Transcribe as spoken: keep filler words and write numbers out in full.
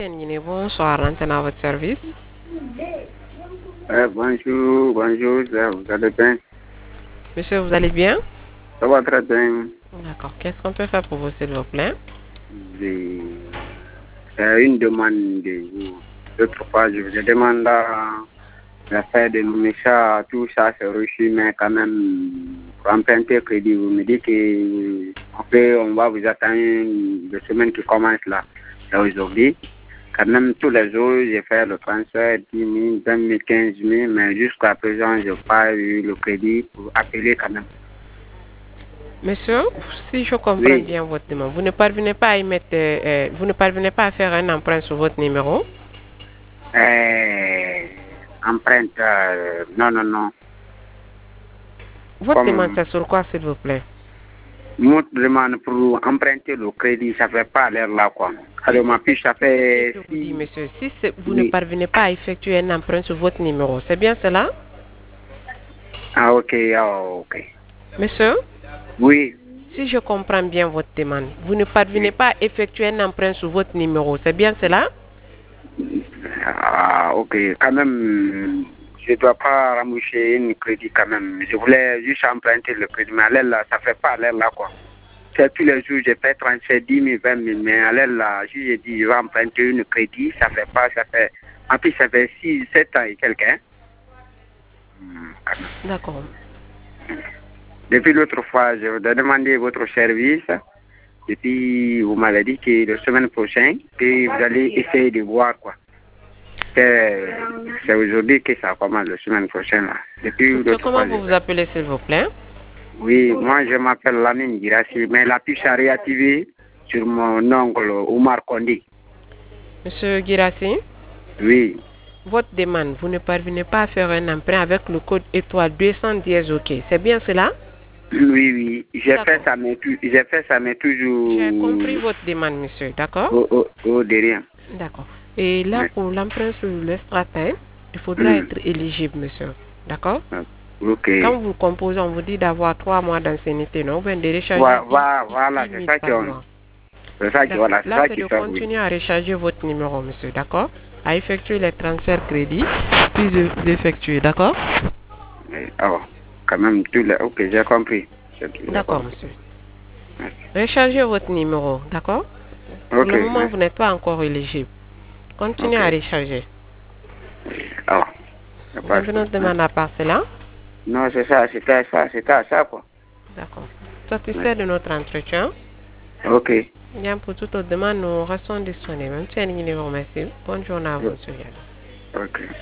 Bonsoir, l'antenne à votre service. Euh, bonjour, bonjour, vous allez bien? Monsieur, vous allez bien? Ça va très bien. D'accord. Qu'est-ce qu'on peut faire pour vous, s'il vous plaît? J'ai euh, une demande de vous. L'autre fois, je vous ai demandé à faire de l'Unisha, tout ça, c'est reçu, mais quand même, pour emprunter crédit, vous me dites que on va vous attendre la semaine qui commence là, là aujourd'hui. Quand même, tous les jours, j'ai fait le transfert dix mille, vingt mille, quinze mille, mais jusqu'à présent, je n'ai pas eu le crédit pour appeler quand même. Monsieur, si je comprends Oui. bien votre demande, vous ne parvenez pas à y mettre, euh, vous ne parvenez pas à faire un emprunt sur votre numéro? Euh, empreinte, euh, non, non, non. Votre Comme demande, c'est sur quoi, s'il vous plaît? mon demande pour emprunter le crédit, ça ne fait pas l'air là, quoi. Alors, ma fiche, ça fait... Je vous dis, monsieur, si vous Oui. ne parvenez pas à effectuer un emprunt sur votre numéro, c'est bien cela? Ah, ok, ah, ok. Monsieur? Oui. Si je comprends bien votre demande, vous ne parvenez pas à effectuer un emprunt sur votre numéro, c'est bien cela? Ah, ok. Quand même, je ne dois pas rembourser une crédit quand même. Je voulais juste emprunter le crédit, mais à l'aile là, ça ne fait pas l'air là, quoi. C'est tous les jours, j'ai fait trente-sept, dix mille, vingt mille, mais à l'aile là, si j'ai dit, je vais emprunter une crédit, ça ne fait pas, ça fait... En plus, ça fait six, sept ans et quelqu'un. D'accord. Depuis l'autre fois, je vous ai demandé votre service. Et puis, vous m'avez dit que la semaine prochaine, que vous allez essayer de voir quoi. C'est c'est aujourd'hui que ça commence la semaine prochaine. Là. Depuis Monsieur, l'autre comment fois. vous je- vous appelez, s'il vous plaît? Oui, moi je m'appelle Lamine Girassi, mais la puce a réactivé sur mon oncle Oumar Kondi. Monsieur Girassi, Oui. votre demande, vous ne parvenez pas à faire un emprunt avec le code étoile deux cent dix, ok. C'est bien cela? Oui, oui. J'ai D'accord. fait ça, mais, tu- j'ai fait ça, mais toujours J'ai compris votre demande, monsieur, d'accord? au, au, au derrière. D'accord. Et là, Oui. pour l'emprunt sur l'extraterre, il faudra Hmm. être éligible, monsieur. D'accord? Ok. Quand vous composez, on vous dit d'avoir trois mois d'ancienneté, non? Ou bien de recharger Voilà, voilà, voilà, dix c'est mille ça par qu'on... mois. C'est ça qui, D'accord. voilà, c'est Là, ça c'est qui de fait, oui. continuer à recharger votre numéro, monsieur, d'accord? À effectuer les transferts crédits, puis de- d'effectuer, d'accord? Mais, oh, quand même, tout le... Ok, j'ai compris. J'ai j'ai D'accord, compris. monsieur. Ouais. Rechargez votre numéro, d'accord? Pour Ok, le moment, ouais. vous n'êtes pas encore éligible. Continuez Ok. à recharger. Oh, c'est Vous pas avez ça. notre demande à part cela? Non, c'est ça, c'était ça, c'était ça, quoi. D'accord. Ouais. Satisfait de notre entretien? Ok. Bien, pour toute autre demande, nous restons disponibles. Monsieur Nini, vous remercie. Bonne journée à vous, monsieur Yalo. Ok.